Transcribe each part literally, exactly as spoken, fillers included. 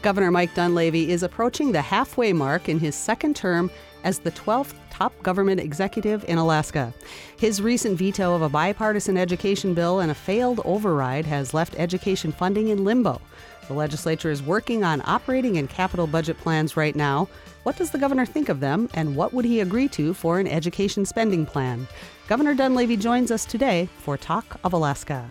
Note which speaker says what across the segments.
Speaker 1: Governor Mike Dunleavy is approaching the halfway mark in his second term as the twelfth top government executive in Alaska. His recent veto of a bipartisan education bill and a failed override has left education funding in limbo. The legislature is working on operating and capital budget plans right now. What does the governor think of them, and what would he agree to for an education spending plan? Governor Dunleavy joins us today for Talk of Alaska.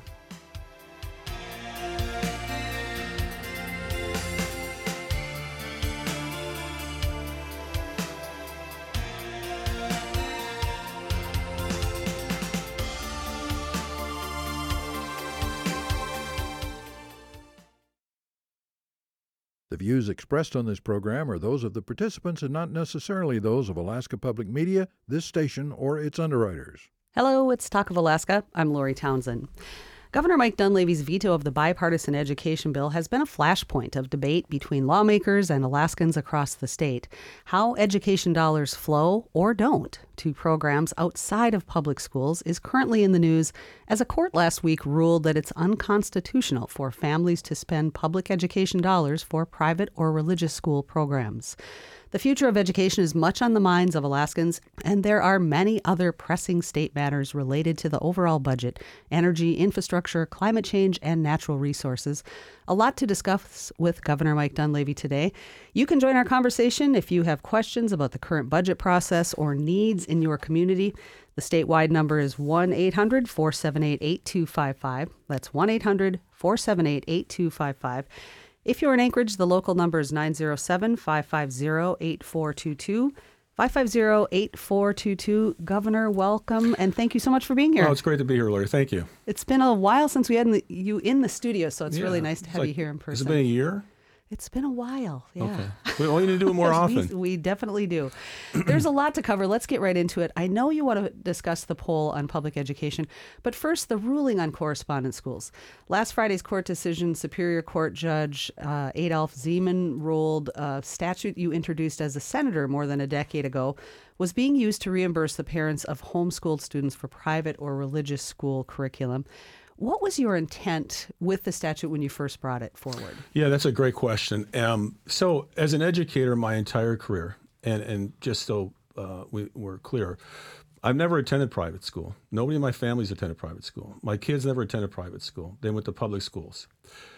Speaker 2: The views expressed on this program are those of the participants and not necessarily those of Alaska Public Media, this station, or its underwriters.
Speaker 1: Hello, it's Talk of Alaska. I'm Lori Townsend. Governor Mike Dunleavy's veto of the bipartisan education bill has been a flashpoint of debate between lawmakers and Alaskans across the state. How education dollars flow or don't to programs outside of public schools is currently in the news as a court last week ruled that it's unconstitutional for families to spend public education dollars for private or religious school programs. The future of education is much on the minds of Alaskans, and there are many other pressing state matters related to the overall budget: energy, infrastructure, climate change, and natural resources. A lot to discuss with Governor Mike Dunleavy today. You can join our conversation if you have questions about the current budget process or needs in your community. The statewide number is one eight hundred four seven eight eight two five five. That's one eight hundred four seven eight eight two five five. If you're in Anchorage, the local number is nine zero seven, five five zero, eight four two two. five five zero, eight four two two. Governor, welcome, and thank you so much for being here.
Speaker 3: Oh, it's great to be here, Larry. Thank you.
Speaker 1: It's been a while since we had the, you in the studio, so it's
Speaker 3: yeah,
Speaker 1: really nice to have
Speaker 3: like,
Speaker 1: you here in person.
Speaker 3: Has it been a year?
Speaker 1: It's been a while, yeah.
Speaker 3: Okay. We only need to do it more often.
Speaker 1: we, we definitely do. There's a lot to cover. Let's get right into it. I know you want to discuss the poll on public education, but first, the ruling on correspondence schools. Last Friday's court decision, Superior Court Judge uh, Adolph Zeman ruled a statute you introduced as a senator more than a decade ago was being used to reimburse the parents of homeschooled students for private or religious school curriculum. What was your intent with the statute when you first brought it forward?
Speaker 3: Yeah, that's a great question. Um, so as an educator my entire career, and, and just so uh, we, we're clear, I've never attended private school. Nobody in my family's attended private school. My kids never attended private school. They went to public schools.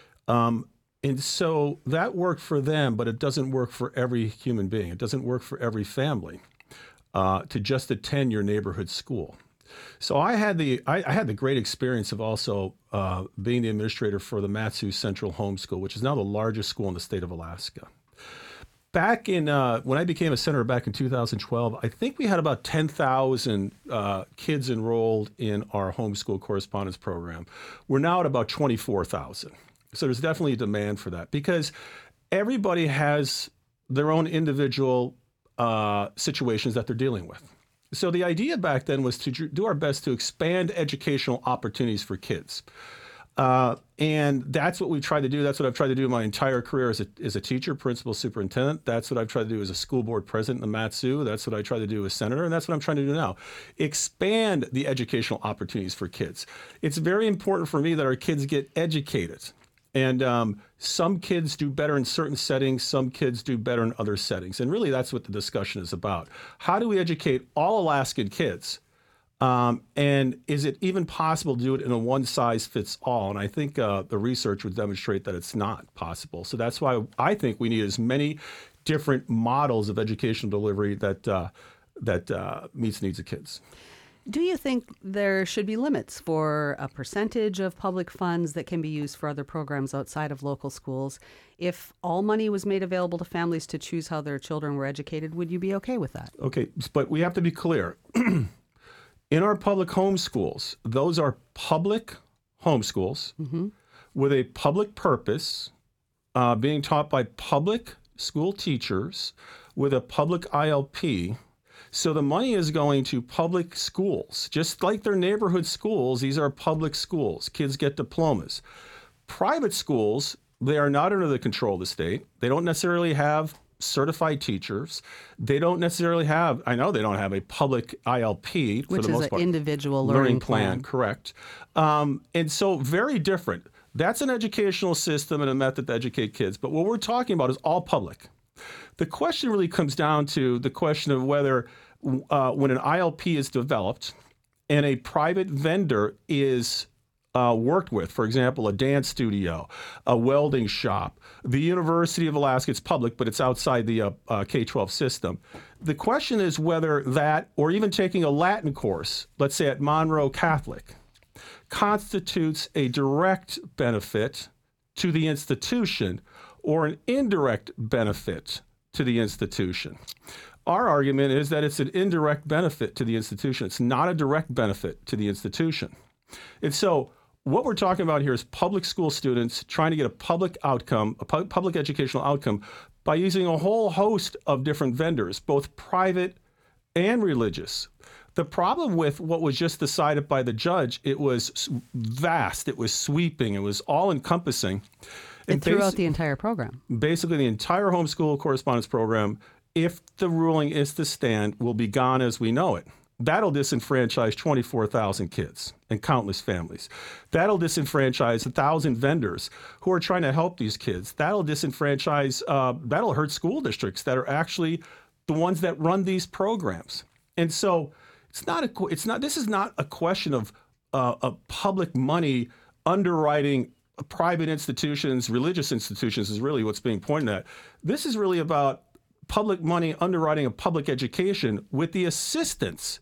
Speaker 3: Um, and so that worked for them, but it doesn't work for every human being. It doesn't work for every family uh, to just attend your neighborhood school. So I had the I, I had the great experience of also uh, being the administrator for the Mat-Su Central Homeschool, which is now the largest school in the state of Alaska. Back in uh, when I became a senator back in two thousand twelve, I think we had about ten thousand uh, kids enrolled in our homeschool correspondence program. We're now at about twenty-four thousand. So there's definitely a demand for that because everybody has their own individual uh, situations that they're dealing with. So the idea back then was to do our best to expand educational opportunities for kids. Uh, and that's what we tried to do. That's what I've tried to do my entire career as a, as a teacher, principal, superintendent. That's what I've tried to do as a school board president in the Mat-Su. That's what I tried to do as senator, and that's what I'm trying to do now. Expand the educational opportunities for kids. It's very important for me that our kids get educated. And um, some kids do better in certain settings, some kids do better in other settings. And really that's what the discussion is about. How do we educate all Alaskan kids? Um, and is it even possible to do it in a one-size-fits-all? And I think uh, the research would demonstrate that it's not possible. So that's why I think we need as many different models of educational delivery that, uh, that uh, meets the needs of kids.
Speaker 1: Do you think there should be limits for a percentage of public funds that can be used for other programs outside of local schools? If all money was made available to families to choose how their children were educated, would you be okay with that?
Speaker 3: Okay, but we have to be clear. In our public homeschools, those are public homeschools mm-hmm. with a public purpose, uh, being taught by public school teachers with a public I L P. So the money is going to public schools, just like their neighborhood schools. These are public schools. Kids get diplomas. Private schools, they are not under the control of the state. They don't necessarily have certified teachers. They don't necessarily have, I know they don't have a public I L P for
Speaker 1: Which
Speaker 3: the most
Speaker 1: is
Speaker 3: part.
Speaker 1: an individual learning,
Speaker 3: learning
Speaker 1: plan.
Speaker 3: plan. Correct. Um, and so very different. That's an educational system and a method to educate kids. But what we're talking about is all public. The question really comes down to the question of whether uh, when an I L P is developed and a private vendor is uh, worked with, for example, a dance studio, a welding shop, the University of Alaska, it's public, but it's outside the uh, uh, K twelve system. The question is whether that, or even taking a Latin course, let's say at Monroe Catholic, constitutes a direct benefit to the institution or an indirect benefit to the institution. Our argument is that it's an indirect benefit to the institution. It's not a direct benefit to the institution. And so what we're talking about here is public school students trying to get a public outcome, a pu- public educational outcome, by using a whole host of different vendors, both private and religious. The problem with what was just decided by the judge, it was vast, it was sweeping, it was all-encompassing.
Speaker 1: It threw out the entire program.
Speaker 3: Basically, the entire homeschool correspondence program, if the ruling is to stand, will be gone as we know it. That'll disenfranchise twenty-four thousand kids and countless families. That'll disenfranchise one thousand vendors who are trying to help these kids. That'll disenfranchise, uh, that'll hurt school districts that are actually the ones that run these programs. And so it's not a, it's not, this is not a question of, uh, of public money underwriting private institutions, religious institutions is really what's being pointed at. This is really about public money underwriting a public education with the assistance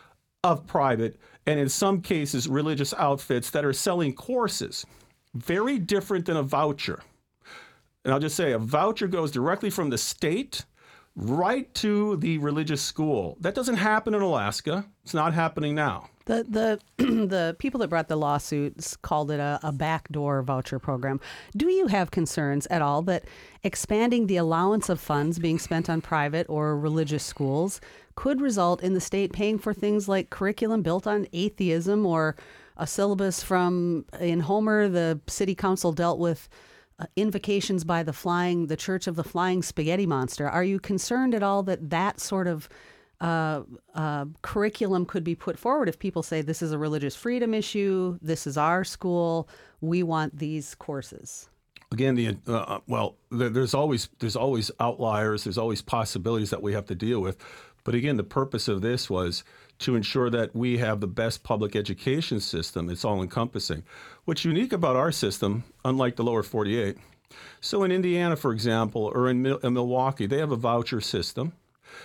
Speaker 3: of private and in some cases religious outfits that are selling courses. Very different than a voucher. And I'll just say a voucher goes directly from the state right to the religious school. That doesn't happen in Alaska. It's not happening now.
Speaker 1: The the the people that brought the lawsuits called it a, a backdoor voucher program. Do you have concerns at all that expanding the allowance of funds being spent on private or religious schools could result in the state paying for things like curriculum built on atheism or a syllabus from, in Homer, the city council dealt with uh, invocations by the flying, the Church of the Flying Spaghetti Monster. Are you concerned at all that that sort of Uh, uh, curriculum could be put forward if people say this is a religious freedom issue, this is our school, we want these courses?
Speaker 3: Again, the uh, well, there, there's always there's always outliers, there's always possibilities that we have to deal with. But again, the purpose of this was to ensure that we have the best public education system. It's all encompassing. What's unique about our system, unlike the lower forty-eight, so in Indiana, for example, or in, Mil- in Milwaukee, they have a voucher system.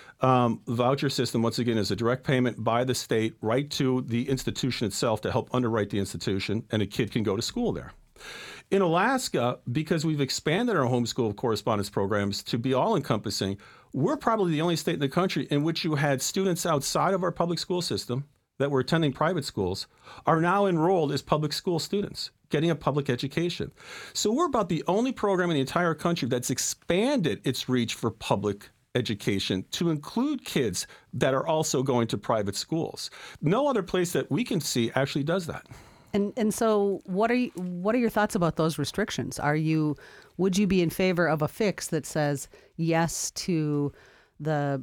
Speaker 3: Um, the voucher system, once again, is a direct payment by the state right to the institution itself to help underwrite the institution, and a kid can go to school there. In Alaska, because we've expanded our homeschool correspondence programs to be all-encompassing, we're probably the only state in the country in which you had students outside of our public school system that were attending private schools are now enrolled as public school students, getting a public education. So we're about the only program in the entire country that's expanded its reach for public education to include kids that are also going to private schools. No other place that we can see actually does that.
Speaker 1: And and so what are you, what are your thoughts about those restrictions? Are you would you be in favor of a fix that says yes to the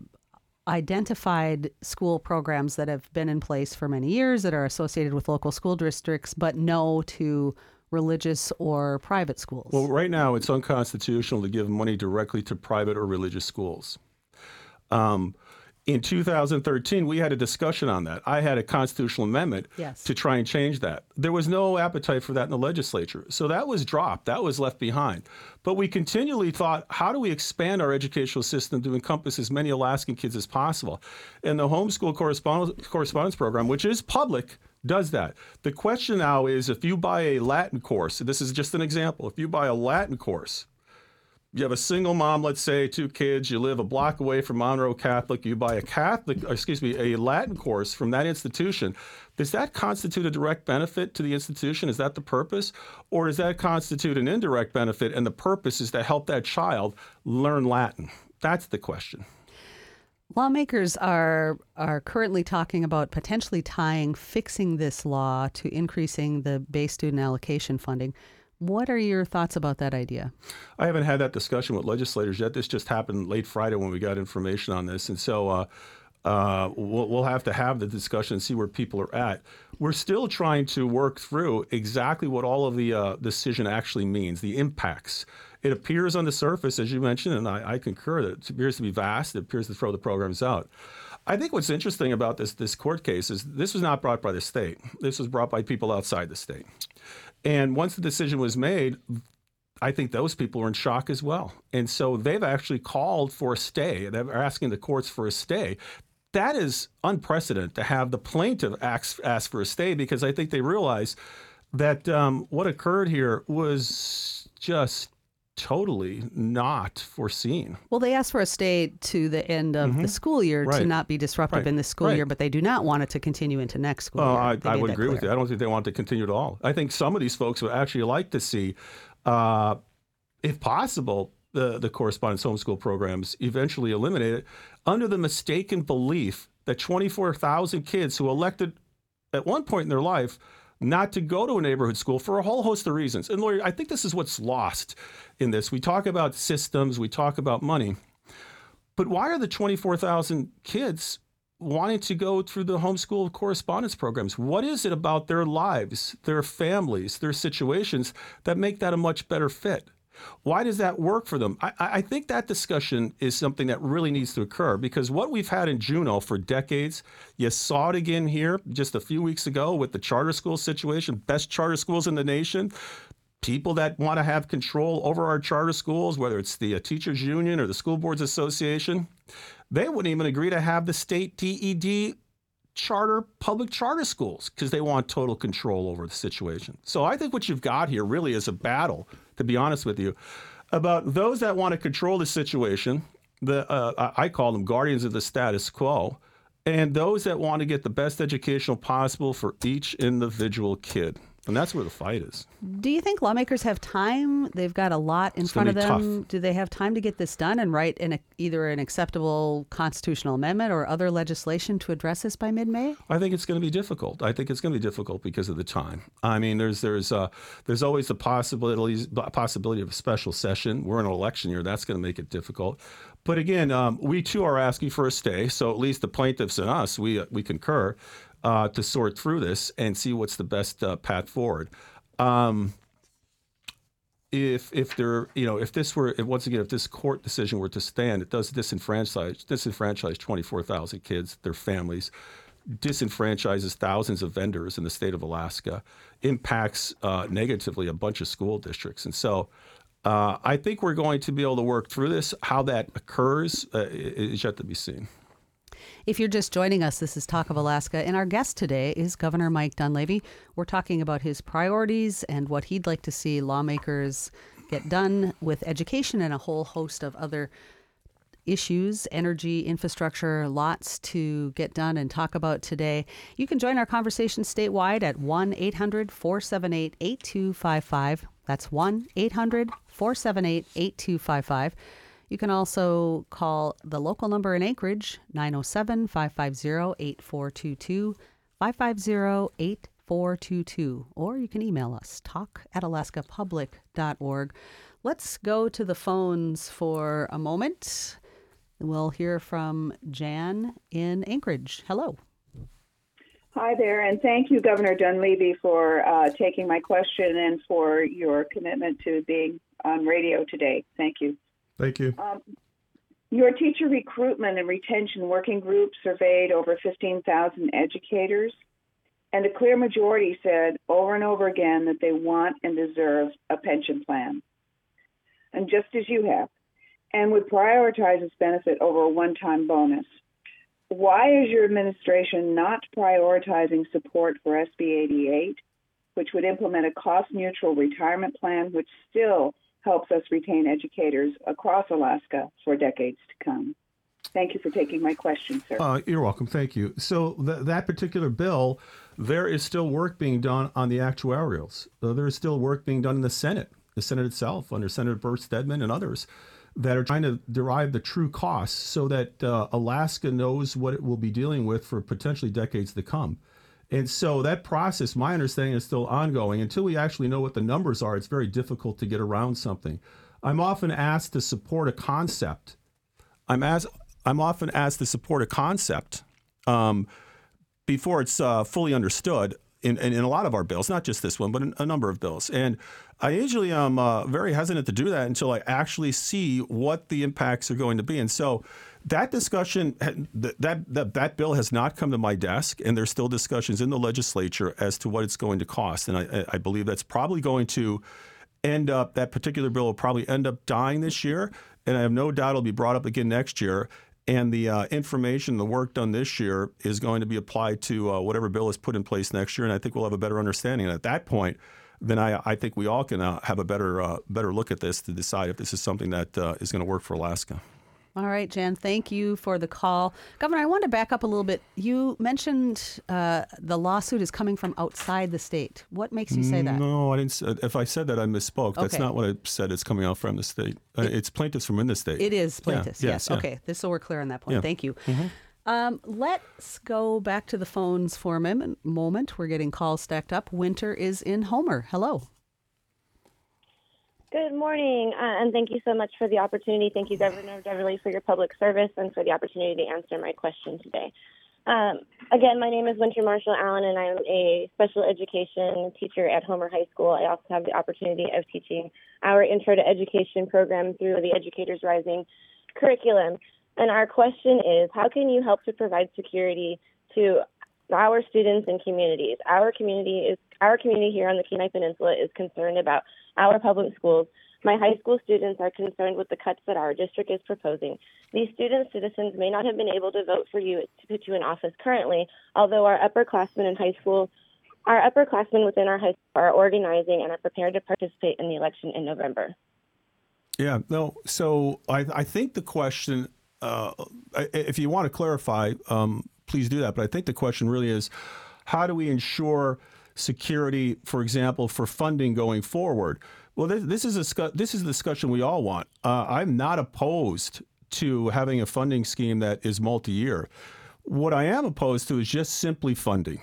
Speaker 1: identified school programs that have been in place for many years that are associated with local school districts, but no to religious or private schools?
Speaker 3: Well, right now it's unconstitutional to give money directly to private or religious schools. Um, in two thousand thirteen, we had a discussion on that. I had a constitutional amendment
Speaker 1: yes.
Speaker 3: to try and change that. There was no appetite for that in the legislature. So that was dropped. That was left behind. But we continually thought, how do we expand our educational system to encompass as many Alaskan kids as possible? And the homeschool correspondence, correspondence program, which is public, does that. The question now is, if you buy a Latin course, this is just an example, if you buy a Latin course, you have a single mom, let's say, two kids, you live a block away from Monroe Catholic, you buy a Catholic, excuse me, a Latin course from that institution, does that constitute a direct benefit to the institution? Is that the purpose? Or does that constitute an indirect benefit and the purpose is to help that child learn Latin? That's the question.
Speaker 1: Lawmakers are are currently talking about potentially tying fixing this law to increasing the base student allocation funding. What are your thoughts about that idea?
Speaker 3: I haven't had that discussion with legislators yet. This just happened late Friday when we got information on this. And so uh, Uh, we'll, we'll have to have the discussion and see where people are at. We're still trying to work through exactly what all of the uh, decision actually means, the impacts. It appears on the surface, as you mentioned, and I, I concur, that it appears to be vast. It appears to throw the programs out. I think what's interesting about this this court case is this was not brought by the state. This was brought by people outside the state. And once the decision was made, I think those people were in shock as well. And so they've actually called for a stay. They're asking the courts for a stay. That is unprecedented to have the plaintiff ask, ask for a stay, because I think they realize that um, what occurred here was just totally not foreseen.
Speaker 1: Well, they asked for a stay to the end of mm-hmm. the school year
Speaker 3: right.
Speaker 1: to not be disruptive
Speaker 3: right.
Speaker 1: in the school
Speaker 3: right.
Speaker 1: year, but they do not want it to continue into next school
Speaker 3: oh,
Speaker 1: year.
Speaker 3: I,
Speaker 1: They
Speaker 3: I
Speaker 1: made
Speaker 3: would
Speaker 1: that
Speaker 3: agree
Speaker 1: clear.
Speaker 3: with you. I don't think they want it to continue at all. I think some of these folks would actually like to see, uh, if possible, the, the correspondence homeschool programs eventually eliminated under the mistaken belief that twenty-four thousand kids who elected at one point in their life not to go to a neighborhood school for a whole host of reasons. And Lori, I think this is what's lost in this. We talk about systems, we talk about money, but why are the twenty-four thousand kids wanting to go through the homeschool correspondence programs? What is it about their lives, their families, their situations that make that a much better fit? Why does that work for them? I, I think that discussion is something that really needs to occur, because what we've had in Juneau for decades, you saw it again here just a few weeks ago with the charter school situation, best charter schools in the nation. People that want to have control over our charter schools, whether it's the uh, teachers union or the school boards association, they wouldn't even agree to have the state D E D charter public charter schools because they want total control over the situation. So I think what you've got here really is a battle, to be honest with you, about those that want to control the situation. The uh, I call them guardians of the status quo, and those that want to get the best educational possible for each individual kid. And that's where the fight is.
Speaker 1: Do you think lawmakers have time? They've got a lot in
Speaker 3: It's
Speaker 1: front of
Speaker 3: gonna be
Speaker 1: them.
Speaker 3: tough.
Speaker 1: Do they have time to get this done and write in a, either an acceptable constitutional amendment or other legislation to address this by mid-May?
Speaker 3: I think it's going to be difficult. I think it's going to be difficult because of the time. I mean, there's there's uh, there's always the possibility possibility of a special session. We're in an election year. That's going to make it difficult. But again, um, we too are asking for a stay. So at least the plaintiffs and us, we uh, we concur uh, to sort through this and see what's the best uh, path forward. Um, If if there you know if this were if, once again if this court decision were to stand, it does disenfranchise disenfranchise twenty-four thousand kids, their families, disenfranchises thousands of vendors in the state of Alaska, impacts uh, negatively a bunch of school districts, and so uh, I think we're going to be able to work through this. How that occurs uh, is yet to be seen.
Speaker 1: If you're just joining us, this is Talk of Alaska, and our guest today is Governor Mike Dunleavy. We're talking about his priorities and what he'd like to see lawmakers get done with education and a whole host of other issues, energy, infrastructure, lots to get done and talk about today. You can join our conversation statewide at one eight hundred four seven eight eight two five five. That's one eight hundred four seven eight eight two five five. You can also call the local number in Anchorage, nine oh seven, five five zero, eight four two two, five five zero, eight four two two, or you can email us, talk at alaska public dot org. Let's go to the phones for a moment. We'll hear from Jan in Anchorage. Hello.
Speaker 4: Hi there, and thank you, Governor Dunleavy, for uh, taking my question and for your commitment to being on radio today. Thank you.
Speaker 3: Thank you.
Speaker 4: Um, your teacher recruitment and retention working group surveyed over fifteen thousand educators, and a clear majority said over and over again that they want and deserve a pension plan, and just as you have, and would prioritize its benefit over a one-time bonus. Why is your administration not prioritizing support for S B eighty-eight, which would implement a cost-neutral retirement plan which still helps us retain educators across Alaska for decades to come? Thank you for taking my question, sir.
Speaker 3: Uh, you're welcome. Thank you. So th- that particular bill, there is still work being done on the actuarials. Uh, there is still work being done in the Senate, the Senate itself, under Senator Bert Stedman and others, that are trying to derive the true costs so that uh, Alaska knows what it will be dealing with for potentially decades to come. And so that process, my understanding, is still ongoing. Until we actually know what the numbers are, it's very difficult to get around something. I'm often asked to support a concept. I'm asked I'm often asked to support a concept um, before it's uh, fully understood in, in, in a lot of our bills, not just this one, but in a number of bills. And I usually am uh, very hesitant to do that until I actually see what the impacts are going to be. And so that discussion, that, that, that bill has not come to my desk, and there's still discussions in the legislature as to what it's going to cost. And I, I believe that's probably going to end up, that particular bill will probably end up dying this year. And I have no doubt it'll be brought up again next year. And the uh, information, the work done this year is going to be applied to uh, whatever bill is put in place next year. And I think we'll have a better understanding. And at that point, then I, I think we all can uh, have a better uh, better look at this to decide if this is something that uh, is going to work for Alaska.
Speaker 1: All right, Jan, thank you for the call. Governor, I want to back up a little bit. You mentioned uh, the lawsuit is coming from outside the state. What makes you say that?
Speaker 3: No, I didn't. If I said that, I misspoke. That's
Speaker 1: Okay.
Speaker 3: not what I said. It's coming out from the state. Uh,
Speaker 1: It-
Speaker 3: it's plaintiffs from in the state.
Speaker 1: It is plaintiffs,
Speaker 3: Yeah,
Speaker 1: yes.
Speaker 3: yes, yeah.
Speaker 1: Okay, this so we're clear on that point.
Speaker 3: Yeah.
Speaker 1: Thank you. Um, let's go back to the phones for a mem- moment. We're getting calls stacked up. Winter is in Homer. Hello.
Speaker 5: Good morning, uh, and thank you so much for the opportunity. Thank you, Governor Deverly, for your public service and for the opportunity to answer my question today. Um, again, my name is Winter Marshall Allen, and I'm a special education teacher at Homer High School. I also have the opportunity of teaching our Intro to Education program through the Educators Rising curriculum. And our question is, how can you help to provide security to our students and communities? Our community is our community here on the Kenai Peninsula is concerned about our public schools. My high school students are concerned with the cuts that our district is proposing. These student citizens may not have been able to vote for you to put you in office currently, although our upperclassmen in high school, our upperclassmen within our high school are organizing and are prepared to participate in the election in November.
Speaker 3: Yeah, no. So I, I think the question, uh, I- if you want to clarify, um, please do that. But I think the question really is, how do we ensure security, for example, for funding going forward? Well, this, this is a scu- this is the discussion we all want. Uh, I'm not opposed to having a funding scheme that is multi-year. What I am opposed to is just simply funding,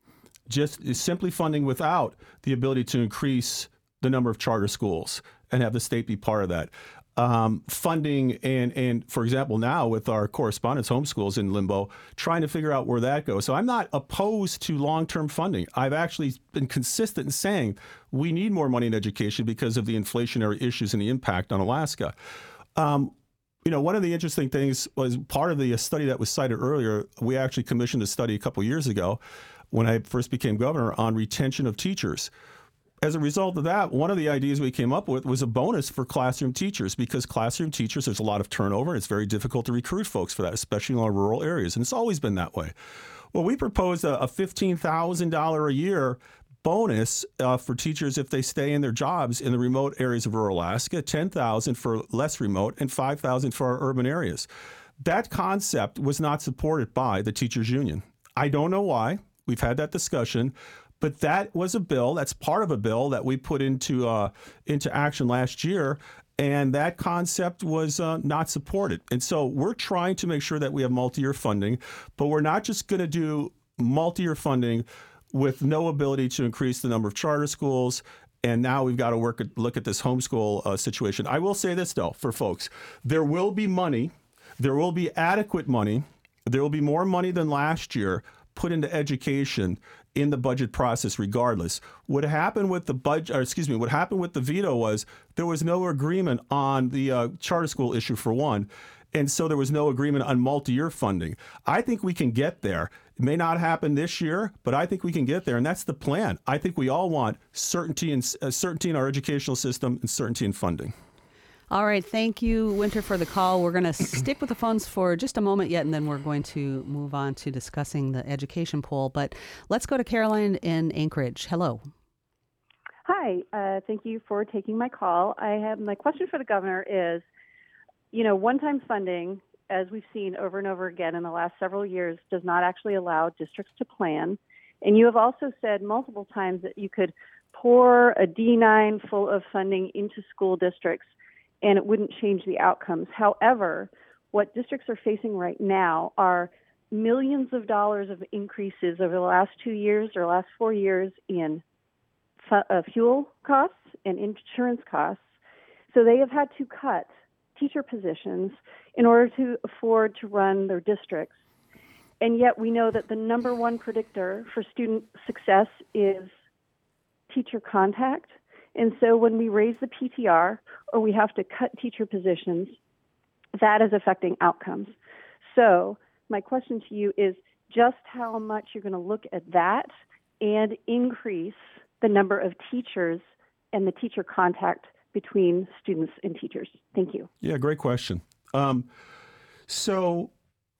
Speaker 3: just is simply funding without the ability to increase the number of charter schools and have the state be part of that. Um, funding and, and for example, now with our correspondence homeschools in limbo, trying to figure out where that goes. So I'm not opposed to long-term funding. I've actually been consistent in saying we need more money in education because of the inflationary issues and the impact on Alaska. Um, you know, one of the interesting things was part of the study that was cited earlier. We actually commissioned a study a couple years ago when I first became governor on retention of teachers. As a result of that, one of the ideas we came up with was a bonus for classroom teachers, because classroom teachers, there's a lot of turnover. It's very difficult to recruit folks for that, especially in our rural areas. And it's always been that way. Well, we proposed a, a fifteen thousand dollars a year bonus uh, for teachers if they stay in their jobs in the remote areas of rural Alaska, ten thousand dollars for less remote, and five thousand dollars for our urban areas. That concept was not supported by the teachers union. I don't know why. We've had that discussion. But that was a bill, that's part of a bill that we put into uh, into action last year, and that concept was uh, not supported. And so we're trying to make sure that we have multi-year funding, but we're not just going to do multi-year funding with no ability to increase the number of charter schools. And now we've got to work at, look at this homeschool uh, situation. I will say this, though, for folks. There will be money. There will be adequate money. There will be more money than last year put into education in the budget process regardless. What happened with the budget, or excuse me, what happened with the veto was there was no agreement on the uh, charter school issue for one. And so there was no agreement on multi-year funding. I think we can get there. It may not happen this year, but I think we can get there. And that's the plan. I think we all want certainty in, uh, certainty in our educational system and certainty in funding.
Speaker 1: All right. Thank you, Winter, for the call. We're going to stick with the phones for just a moment yet, and then we're going to move on to discussing the education poll. But let's go to Caroline in Anchorage. Hello.
Speaker 6: Hi. Uh, thank you for taking my call. I have my question for the governor is, you know, one-time funding, as we've seen over and over again in the last several years, does not actually allow districts to plan. And you have also said multiple times that you could pour a D nine full of funding into school districts and it wouldn't change the outcomes. However, what districts are facing right now are millions of dollars of increases over the last two years or last four years in fu- uh, fuel costs and insurance costs. So they have had to cut teacher positions in order to afford to run their districts. And yet we know that the number one predictor for student success is teacher contact. And so when we raise the P T R or we have to cut teacher positions, that is affecting outcomes. So my question to you is just how much you're going to look at that and increase the number of teachers and the teacher contact between students and teachers. Thank you.
Speaker 3: Yeah, great question. Um, so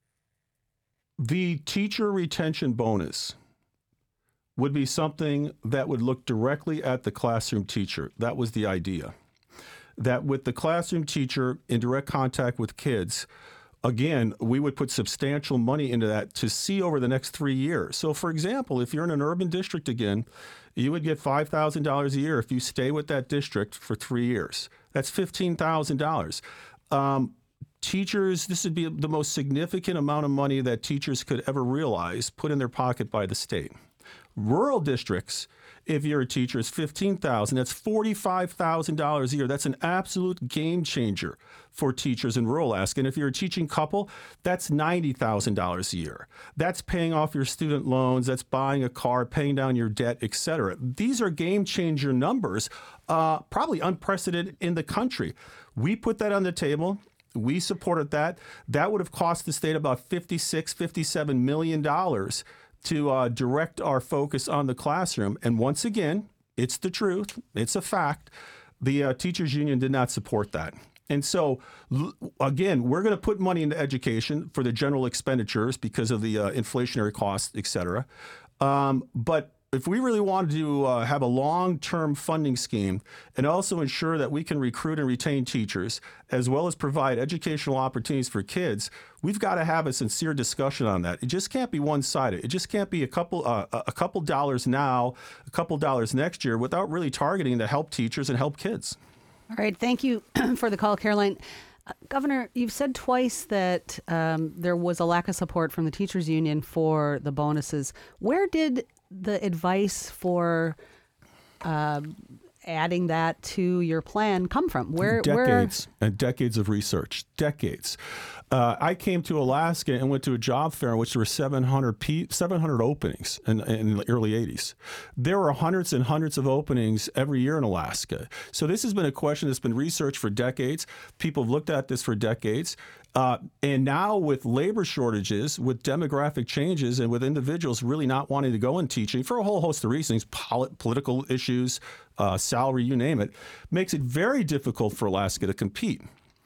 Speaker 3: the teacher retention bonus would be something that would look directly at the classroom teacher. That was the idea. That with the classroom teacher in direct contact with kids, again, we would put substantial money into that to see over the next three years. So, for example, if you're in an urban district again, you would get five thousand dollars a year if you stay with that district for three years. That's fifteen thousand dollars. Um, teachers, this would be the most significant amount of money that teachers could ever realize put in their pocket by the state. Rural districts, if you're a teacher, is fifteen thousand dollars. That's forty-five thousand dollars a year. That's an absolute game changer for teachers in rural Alaska. And if you're a teaching couple, that's ninety thousand dollars a year. That's paying off your student loans. That's buying a car, paying down your debt, et cetera. These are game changer numbers, uh, probably unprecedented in the country. We put that on the table. We supported that. That would have cost the state about fifty-six, fifty-seven million dollars to uh, direct our focus on the classroom. And once again, it's the truth. It's a fact. The uh, teachers union did not support that. And so, l- again, we're going to put money into education for the general expenditures because of the uh, inflationary costs, et cetera. Um, but if we really wanted to uh, have a long-term funding scheme and also ensure that we can recruit and retain teachers, as well as provide educational opportunities for kids, we've got to have a sincere discussion on that. It just can't be one-sided. It just can't be a couple uh, a couple dollars now, a couple dollars next year without really targeting to help teachers and help kids.
Speaker 1: All right. Thank you for the call, Caroline. Uh, Governor, you've said twice that um, there was a lack of support from the teachers union for the bonuses. Where did the advice for uh, adding that to your plan come from? Where
Speaker 3: decades
Speaker 1: where...
Speaker 3: and decades of research, decades. Uh, I came to Alaska and went to a job fair in which there were seven hundred, P- seven hundred openings in, in the early eighties. There were hundreds and hundreds of openings every year in Alaska. So this has been a question that's been researched for decades. People have looked at this for decades. Uh, and now with labor shortages, with demographic changes, and with individuals really not wanting to go in teaching for a whole host of reasons, pol- political issues, uh, salary, you name it, makes it very difficult for Alaska to compete.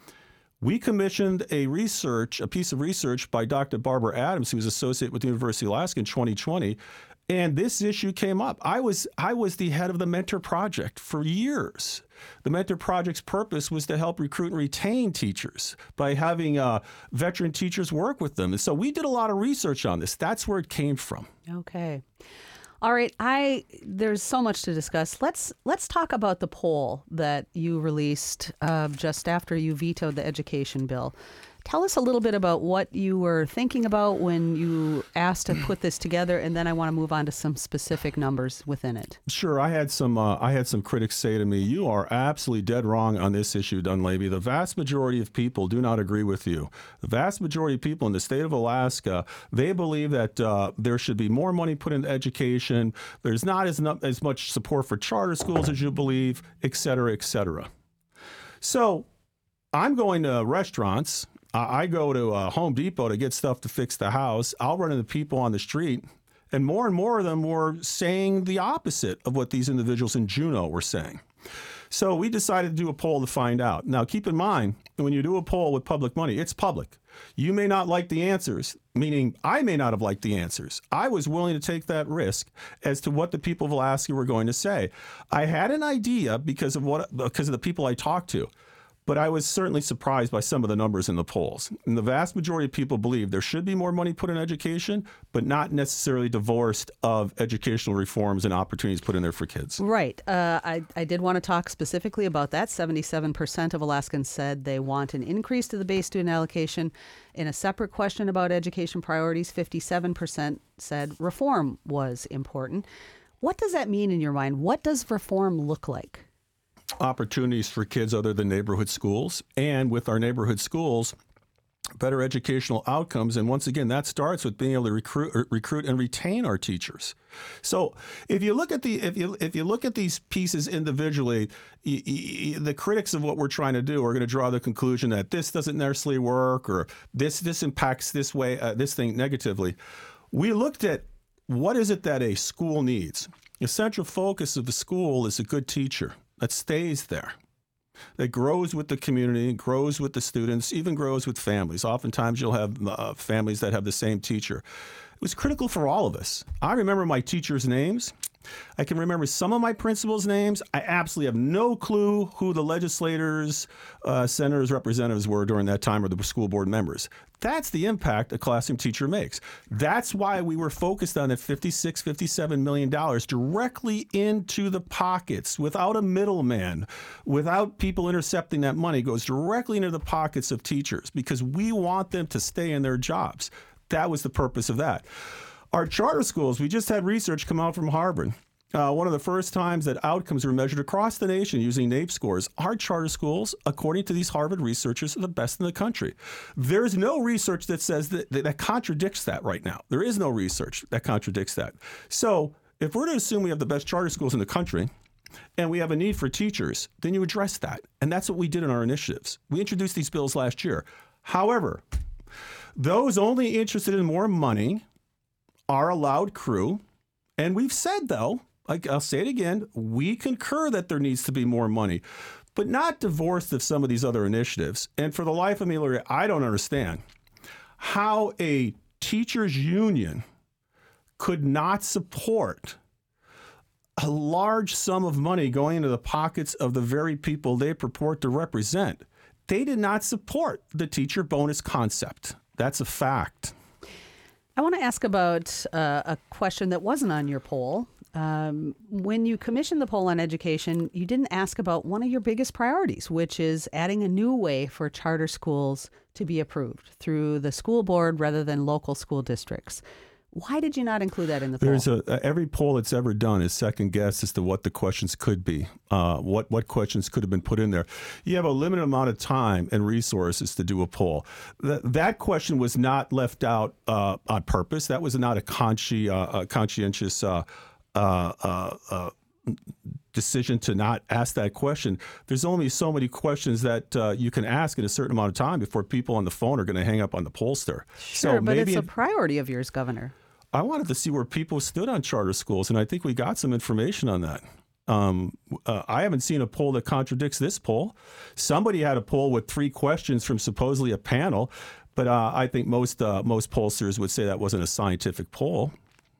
Speaker 3: We commissioned a research, a piece of research by Doctor Barbara Adams, who was associate with the University of Alaska in twenty twenty, and this issue came up. I was I was the head of the Mentor Project for years. The Mentor Project's purpose was to help recruit and retain teachers by having uh, veteran teachers work with them. And so we did a lot of research on this. That's where it came from.
Speaker 1: Okay. All right. I there's so much to discuss. Let's let's talk about the poll that you released uh, just after you vetoed the education bill. Tell us a little bit about what you were thinking about when you asked to put this together, and then I want to move on to some specific numbers within it.
Speaker 3: Sure. I had some uh, I had some critics say to me, "You are absolutely dead wrong on this issue, Dunleavy. The vast majority of people do not agree with you. The vast majority of people in the state of Alaska, they believe that uh, there should be more money put into education. There's not as, no- as much support for charter schools as you believe, et cetera, et cetera." So I'm going to restaurants. I go to uh, Home Depot to get stuff to fix the house. I'll run into people on the street, and more and more of them were saying the opposite of what these individuals in Juneau were saying. So we decided to do a poll to find out. Now, keep in mind, when you do a poll with public money, it's public. You may not like the answers, meaning I may not have liked the answers. I was willing to take that risk as to what the people of Alaska were going to say. I had an idea because of what because of the people I talked to. But I was certainly surprised by some of the numbers in the polls. And the vast majority of people believe there should be more money put in education, but not necessarily divorced of educational reforms and opportunities put in there for kids.
Speaker 1: Right. Uh, I, I did want to talk specifically about that. seventy-seven percent of Alaskans said they want an increase to the base student allocation. In a separate question about education priorities, fifty-seven percent said reform was important. What does that mean in your mind? What does reform look like?
Speaker 3: Opportunities for kids other than neighborhood schools. And with our neighborhood schools, better educational outcomes. And once again, that starts with being able to recruit, recruit and retain our teachers. So if you look at the if you if you look at these pieces individually, y- y- the critics of what we're trying to do are going to draw the conclusion that this doesn't necessarily work, or this this impacts this way uh, this thing negatively. We looked at what is it that a school needs. The central focus of the school is a good teacher that stays there, that grows with the community, grows with the students, even grows with families. Oftentimes you'll have uh, families that have the same teacher. It was critical for all of us. I remember my teachers' names. I can remember some of my principals' names. I absolutely have no clue who the legislators, uh, senators, representatives were during that time, or the school board members. That's the impact a classroom teacher makes. That's why we were focused on that fifty-six, fifty-seven million dollars directly into the pockets, without a middleman, without people intercepting that money. It goes directly into the pockets of teachers because we want them to stay in their jobs. That was the purpose of that. Our charter schools, we just had research come out from Harvard. Uh, one of the first times that outcomes were measured across the nation using NAEP scores. Our charter schools, according to these Harvard researchers, are the best in the country. There's no research that says that, that, that contradicts that right now. There is no research that contradicts that. So if we're to assume we have the best charter schools in the country, and we have a need for teachers, then you address that. And that's what we did in our initiatives. We introduced these bills last year. However, those only interested in more money are allowed crew. And we've said, though, like I'll say it again, we concur that there needs to be more money, but not divorced of some of these other initiatives. And for the life of me, Larry, I don't understand how a teachers union could not support a large sum of money going into the pockets of the very people they purport to represent. They did not support the teacher bonus concept. That's a fact.
Speaker 1: I want to ask about uh, a question that wasn't on your poll. Um, when you commissioned the poll on education, you didn't ask about one of your biggest priorities, which is adding a new way for charter schools to be approved through the school board rather than local school districts. Why did you not include that in the poll?
Speaker 3: There's a, every poll that's ever done is second guess as to what the questions could be, uh, what what questions could have been put in there. You have a limited amount of time and resources to do a poll. That that question was not left out uh, on purpose. That was not a, consci, uh, a conscientious uh, uh, uh, uh, decision to not ask that question. There's only so many questions that uh, you can ask in a certain amount of time before people on the phone are going to hang up on the pollster.
Speaker 1: Sure,
Speaker 3: so
Speaker 1: but
Speaker 3: maybe
Speaker 1: it's a priority of yours, Governor.
Speaker 3: I wanted to see where people stood on charter schools, and I think we got some information on that. Um, uh, I haven't seen a poll that contradicts this poll. Somebody had a poll with three questions from supposedly a panel, but uh, I think most uh, most pollsters would say that wasn't a scientific poll.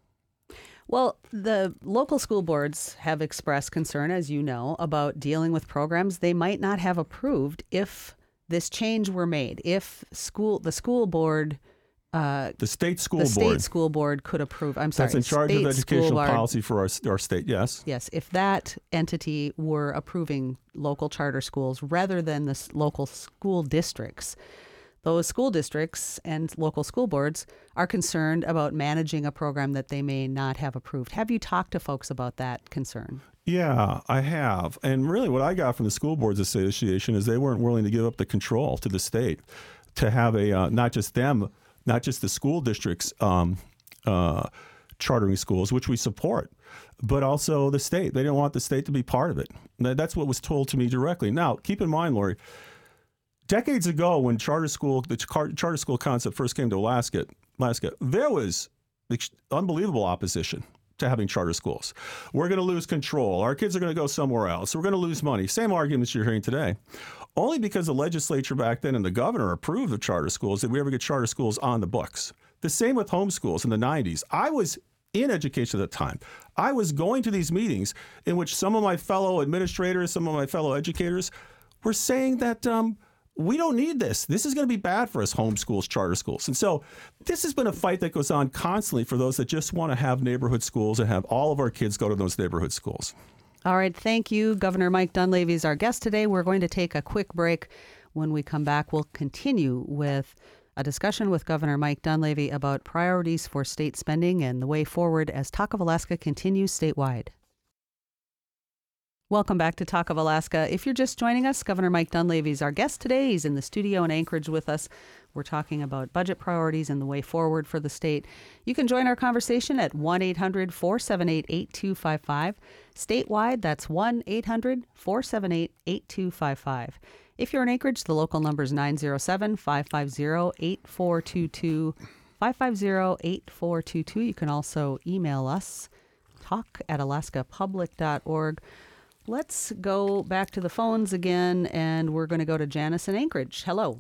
Speaker 1: Well, the local school boards have expressed concern, as you know, about dealing with programs they might not have approved if this change were made, if school the school board Uh,
Speaker 3: the state school
Speaker 1: the
Speaker 3: board.
Speaker 1: state school board could approve. I'm sorry.
Speaker 3: That's in charge
Speaker 1: state
Speaker 3: of educational
Speaker 1: board,
Speaker 3: policy for our, our state, yes.
Speaker 1: Yes. If that entity were approving local charter schools rather than the s- local school districts, those school districts and local school boards are concerned about managing a program that they may not have approved. Have you talked to folks about that concern?
Speaker 3: Yeah, I have. And really what I got from the School Boards Association is they weren't willing to give up the control to the state to have a, uh, not just them, not just the school districts um, uh, chartering schools, which we support, but also the state. They didn't want the state to be part of it. That's what was told to me directly. Now, keep in mind, Lori, decades ago when charter school, the charter school concept first came to Alaska, Alaska, there was unbelievable opposition to having charter schools. We're going to lose control. Our kids are going to go somewhere else. We're going to lose money. Same arguments you're hearing today. Only because the legislature back then and the governor approved of charter schools did we ever get charter schools on the books. The same with homeschools in the nineties. I was in education at the time. I was going to these meetings in which some of my fellow administrators, some of my fellow educators were saying that um, we don't need this. This is going to be bad for us, homeschools, charter schools. And so this has been a fight that goes on constantly for those that just want to have neighborhood schools and have all of our kids go to those neighborhood schools.
Speaker 1: All right. Thank you. Governor Mike Dunleavy is our guest today. We're going to take a quick break. When we come back, we'll continue with a discussion with Governor Mike Dunleavy about priorities for state spending and the way forward as Talk of Alaska continues statewide. Welcome back to Talk of Alaska. If you're just joining us, Governor Mike Dunleavy is our guest today. He's in the studio in Anchorage with us. We're talking about budget priorities and the way forward for the state. You can join our conversation at one eight hundred four seven eight eight two five five. Statewide, that's one eight hundred four seven eight eight two five five. If you're in Anchorage, the local number is nine zero seven five five zero eight four two two. five five zero eight four two two. You can also email us, talk at alaska public dot org. Let's go back to the phones again, and we're going to go to Janice in Anchorage. Hello.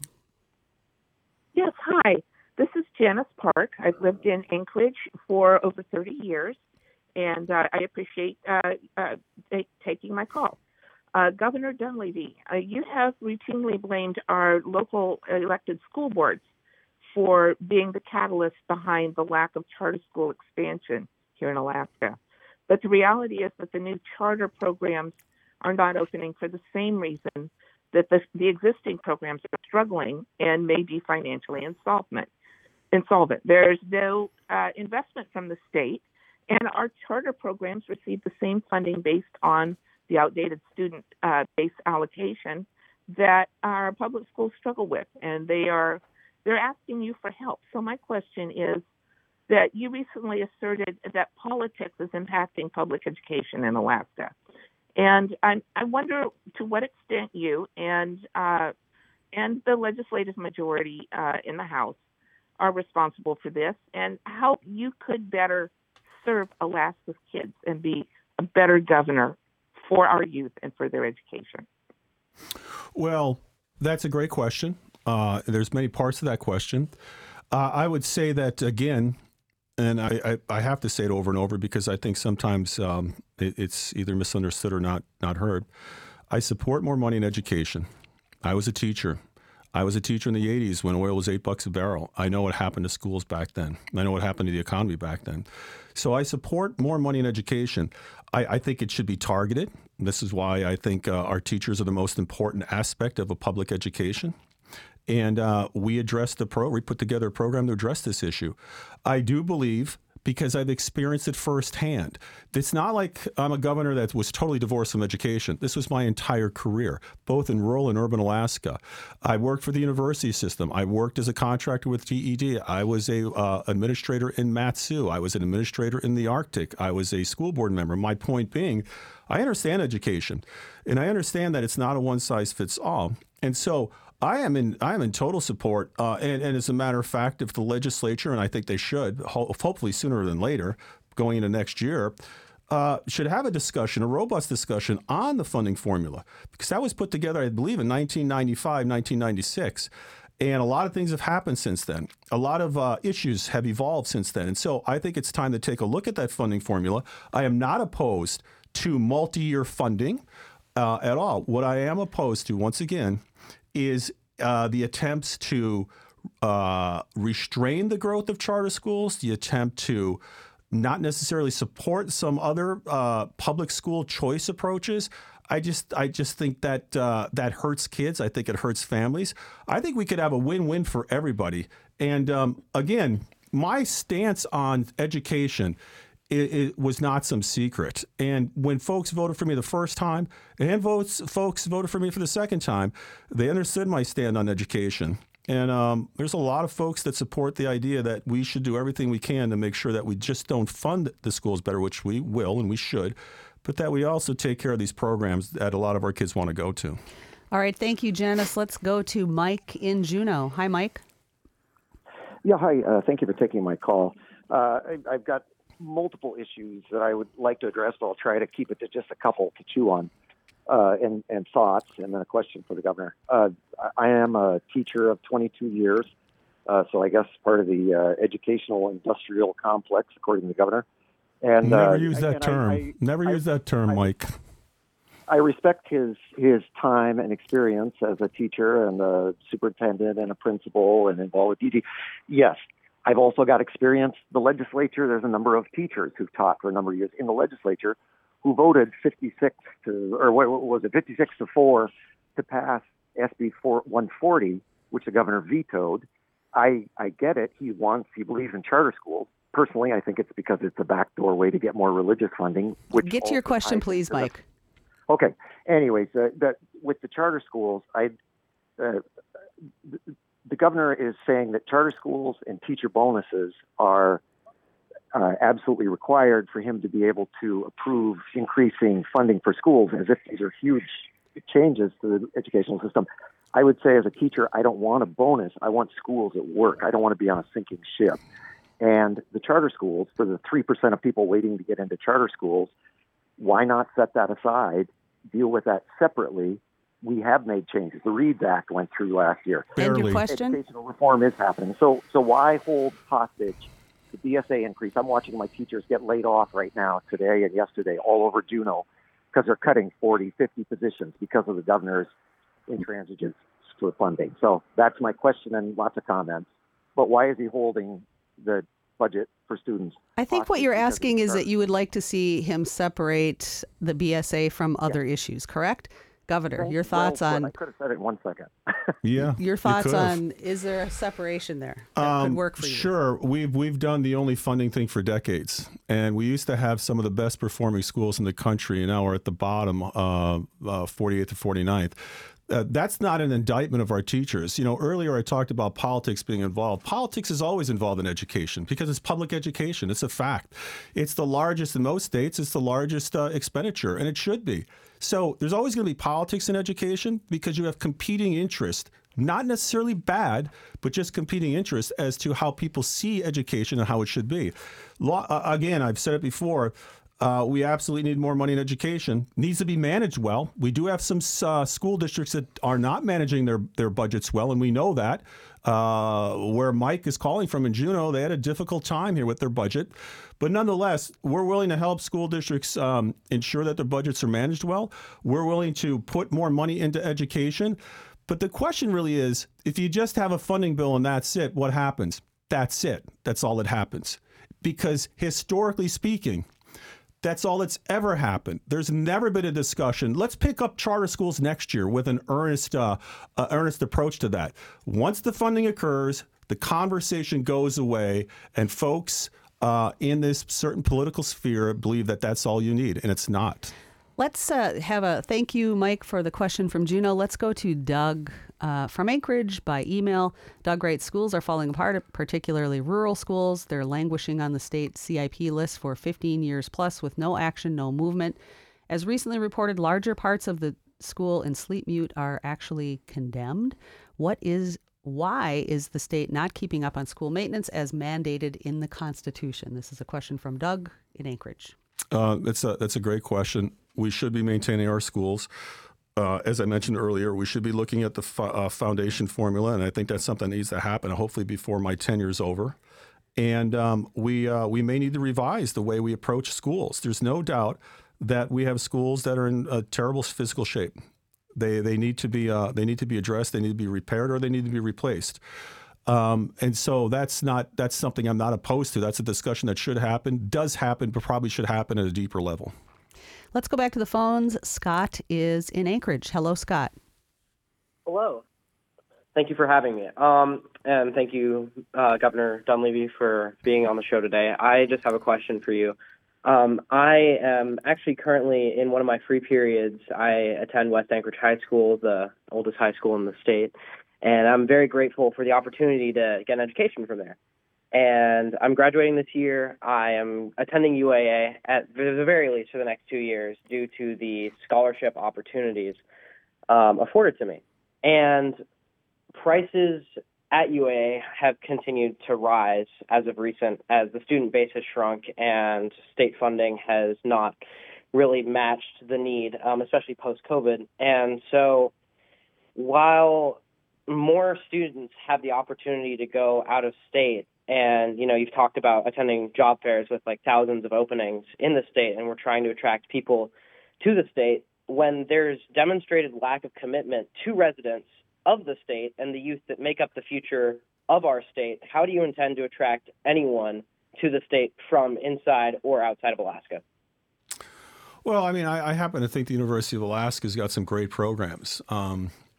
Speaker 7: Yes, hi. This is Janice Park. I've lived in Anchorage for over thirty years, and uh, I appreciate uh, uh, t- taking my call. Uh, Governor Dunleavy, uh, you have routinely blamed our local elected school boards for being the catalyst behind the lack of charter school expansion here in Alaska. But the reality is that the new charter programs are not opening for the same reason that the, the existing programs are struggling and may be financially insolvent. insolvent. There's no uh, investment from the state, and our charter programs receive the same funding based on the outdated student uh, base allocation that our public schools struggle with, and they are they're asking you for help. So my question is that you recently asserted that politics is impacting public education in Alaska. And I, I wonder to what extent you and uh, and the legislative majority uh, in the House are responsible for this, and how you could better serve Alaska's kids and be a better governor for our youth and for their education.
Speaker 3: Well, that's a great question. Uh, there's many parts to that question. Uh, I would say that, again, and I, I, I have to say it over and over because I think sometimes um, it, it's either misunderstood or not not heard. I support more money in education. I was a teacher. I was a teacher in the eighties when oil was eight bucks a barrel. I know what happened to schools back then. I know what happened to the economy back then. So I support more money in education. I, I think it should be targeted. This is why I think uh, our teachers are the most important aspect of a public education. And uh, we addressed the pro. We put together a program to address this issue. I do believe, because I've experienced it firsthand, it's not like I'm a governor that was totally divorced from education. This was my entire career, both in rural and urban Alaska. I worked for the university system. I worked as a contractor with G E D. I was a uh, administrator in Mat-Su. I was an administrator in the Arctic. I was a school board member. My point being, I understand education, and I understand that it's not a one-size-fits-all. And so I am in I am in total support, uh, and, and as a matter of fact, if the legislature, and I think they should, ho- hopefully sooner than later, going into next year, uh, should have a discussion, a robust discussion on the funding formula, because that was put together, I believe, in nineteen ninety-five, nineteen ninety-six. And a lot of things have happened since then. A lot of uh, issues have evolved since then. And so I think it's time to take a look at that funding formula. I am not opposed to multi-year funding uh, at all. What I am opposed to, once again, is uh, the attempts to uh, restrain the growth of charter schools, the attempt to not necessarily support some other uh, public school choice approaches. I just, I just think that uh, that hurts kids. I think it hurts families. I think we could have a win-win for everybody. And um, again, my stance on education It, it was not some secret. And when folks voted for me the first time and votes, folks voted for me for the second time, they understood my stand on education. And um, there's a lot of folks that support the idea that we should do everything we can to make sure that we just don't fund the schools better, which we will and we should, but that we also take care of these programs that a lot of our kids want to go to.
Speaker 1: All right. Thank you, Janice. Let's go to Mike in Juneau. Hi, Mike.
Speaker 8: Yeah, hi. Uh, thank you for taking my call. Uh, I, I've got multiple issues that I would like to address, but I'll try to keep it to just a couple to chew on uh, and, and thoughts, and then a question for the governor. Uh, I am a teacher of twenty-two years, uh, so I guess part of the uh, educational industrial complex, according to the governor. And
Speaker 3: Never
Speaker 8: uh,
Speaker 3: use that term.
Speaker 8: I, I,
Speaker 3: Never
Speaker 8: I,
Speaker 3: use that term,
Speaker 8: I,
Speaker 3: Mike.
Speaker 8: I respect his his time and experience as a teacher and a superintendent and a principal and involved with D T. Yes. I've also got experience. The legislature, there's a number of teachers who've taught for a number of years in the legislature who voted fifty-six to, or what was it, fifty-six to four to pass S B one forty, which the governor vetoed. I, I get it. He wants, he believes in charter schools. Personally, I think it's because it's a backdoor way to get more religious funding. Which
Speaker 1: Get to your question, please, Mike.
Speaker 8: Okay. Anyways, uh, that with the charter schools, I uh, the, the governor is saying that charter schools and teacher bonuses are uh, absolutely required for him to be able to approve increasing funding for schools, as if these are huge changes to the educational system. I would say, as a teacher, I don't want a bonus. I want schools at work. I don't want to be on a sinking ship. And the charter schools, for the three percent of people waiting to get into charter schools, why not set that aside, deal with that separately? We have made changes. The READS Act went through last year.
Speaker 1: And your question?
Speaker 8: Educational reform is happening. So, so why hold hostage the B S A increase? I'm watching my teachers get laid off right now, today and yesterday, all over Juneau, because they're cutting forty, fifty positions because of the governor's intransigence for funding. So that's my question and lots of comments. But why is he holding the budget for students?
Speaker 1: I think what you're
Speaker 8: Because
Speaker 1: asking
Speaker 8: it's
Speaker 1: is that
Speaker 8: charter.
Speaker 1: you would like to see him separate the B S A from other issues, correct? Governor, your thoughts
Speaker 8: Well,
Speaker 1: on
Speaker 8: I could have said it in one second.
Speaker 3: Yeah.
Speaker 1: your
Speaker 3: you
Speaker 1: thoughts
Speaker 3: could've.
Speaker 1: on is there a separation there that
Speaker 3: Um,
Speaker 1: could work for you?
Speaker 3: Sure. We've we've done the only funding thing for decades, and we used to have some of the best performing schools in the country, and now we're at the bottom, uh, uh, forty-eighth to forty-ninth. Uh, that's not an indictment of our teachers. You know, earlier I talked about politics being involved. Politics is always involved in education because it's public education. It's a fact. It's the largest in most states. It's the largest uh, expenditure, and it should be. So there's always going to be politics in education because you have competing interests, not necessarily bad, but just competing interests as to how people see education and how it should be. Law, uh, again, I've said it before. Uh, we absolutely need more money in education. Needs to be managed well. We do have some uh, school districts that are not managing their, their budgets well, and we know that. Uh, where Mike is calling from in Juneau, they had a difficult time here with their budget. But nonetheless, we're willing to help school districts um, ensure that their budgets are managed well. We're willing to put more money into education. But the question really is, if you just have a funding bill and that's it, what happens? That's it. That's all that happens. Because historically speaking, that's all that's ever happened. There's never been a discussion. Let's pick up charter schools next year with an earnest, uh, uh, earnest approach to that. Once the funding occurs, the conversation goes away, and folks uh, in this certain political sphere believe that that's all you need, and it's not.
Speaker 1: Let's uh, have a thank you, Mike, for the question from Juneau. Let's go to Doug uh, from Anchorage by email. Doug writes, schools are falling apart, particularly rural schools. They're languishing on the state C I P list for fifteen years plus with no action, no movement. As recently reported, larger parts of the school in Sleep Mute are actually condemned. What is Why is the state not keeping up on school maintenance as mandated in the Constitution? This is a question from Doug in Anchorage.
Speaker 3: Uh, that's a that's a great question. We should be maintaining our schools. Uh, as I mentioned earlier, we should be looking at the fo- uh, foundation formula, and I think that's something that needs to happen, hopefully before my tenure is over. And um, we uh, we may need to revise the way we approach schools. There's no doubt that we have schools that are in a terrible physical shape. They they need to be uh, they need to be addressed. They need to be repaired, or they need to be replaced. Um, and so that's not that's something I'm not opposed to. That's a discussion that should happen, does happen, but probably should happen at a deeper level.
Speaker 1: Let's go back to the phones. Scott is in Anchorage. Hello, Scott.
Speaker 9: Hello. Thank you for having me. Um, and thank you, uh, Governor Dunleavy, for being on the show today. I just have a question for you. Um, I am actually currently in one of my free periods. I attend West Anchorage High School, the oldest high school in the state, and I'm very grateful for the opportunity to get an education from there. And I'm graduating this year. I am attending U A A at the very least for the next two years due to the scholarship opportunities um, afforded to me. And prices at U A A have continued to rise as of recent, as the student base has shrunk and state funding has not really matched the need, um, especially post-COVID. And so while more students have the opportunity to go out of state, and, you know, you've talked about attending job fairs with like thousands of openings in the state, and we're trying to attract people to the state, when there's demonstrated lack of commitment to residents of the state and the youth that make up the future of our state, how do you intend to attract anyone to the state from inside or outside of Alaska?
Speaker 3: Well, I mean, I, I happen to think the University of Alaska has got some great programs. Um,